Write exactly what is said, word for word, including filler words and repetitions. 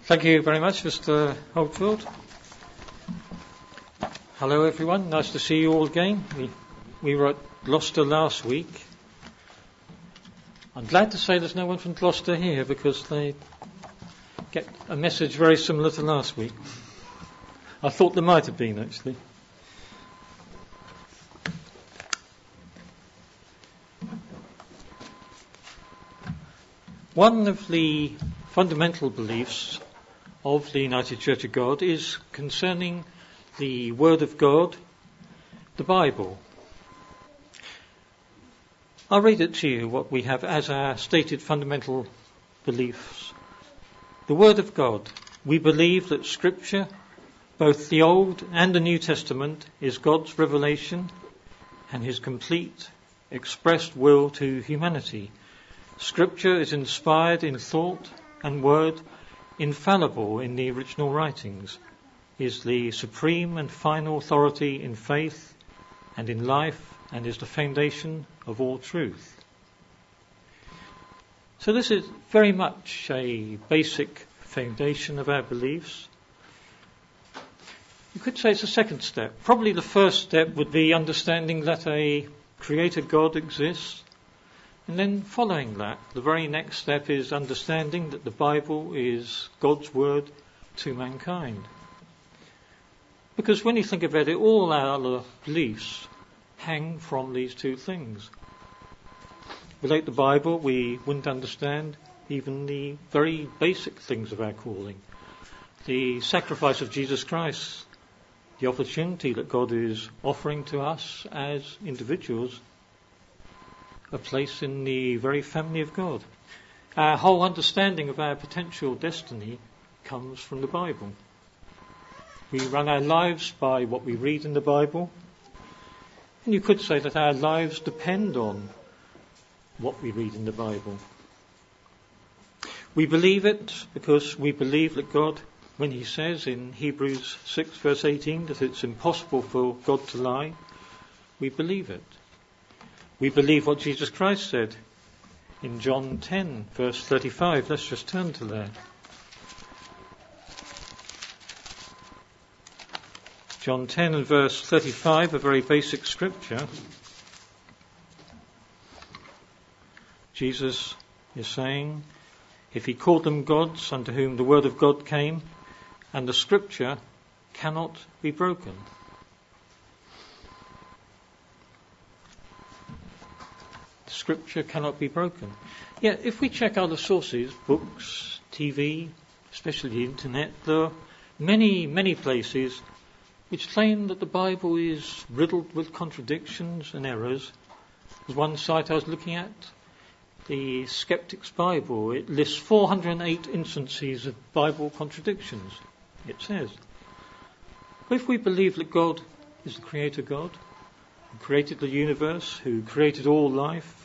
Thank you very much, Mister Oldfield. Hello, everyone. Nice to see you all again. We, we were at Gloucester last week. I'm glad to say there's no one from Gloucester here because they get a message very similar to last week. I thought there might have been, actually. One of the fundamental beliefs of the United Church of God is concerning the Word of God, the Bible. I'll read it to you, what we have as our stated fundamental beliefs. The Word of God. We believe that Scripture, both the Old and the New Testament, is God's revelation and His complete expressed will to humanity. Scripture is inspired in thought and word, infallible in the original writings, is the supreme and final authority in faith and in life, and is the foundation of all truth. So this is very much a basic foundation of our beliefs. You could say it's a second step. Probably the first step would be understanding that a creator God exists. And then following that, the very next step is understanding that the Bible is God's word to mankind. Because when you think about it, all our other beliefs hang from these two things. Without the Bible, we wouldn't understand even the very basic things of our calling. The sacrifice of Jesus Christ, the opportunity that God is offering to us as individuals, a place in the very family of God. Our whole understanding of our potential destiny comes from the Bible. We run our lives by what we read in the Bible, and you could say that our lives depend on what we read in the Bible. We believe it because we believe that God, when He says in Hebrews six verse eighteen that it's impossible for God to lie, we believe it. We believe what Jesus Christ said in John ten, verse thirty-five. Let's just turn to there. John ten and verse thirty-five, a very basic scripture. Jesus is saying, if He called them gods unto whom the word of God came, and the scripture cannot be broken. Scripture cannot be broken. Yet, if we check other sources, books, T V, especially the internet, there are many, many places which claim that the Bible is riddled with contradictions and errors. There's one site I was looking at, the Skeptic's Bible. It lists four hundred eight instances of Bible contradictions, it says. But if we believe that God is the Creator God, who created the universe, who created all life,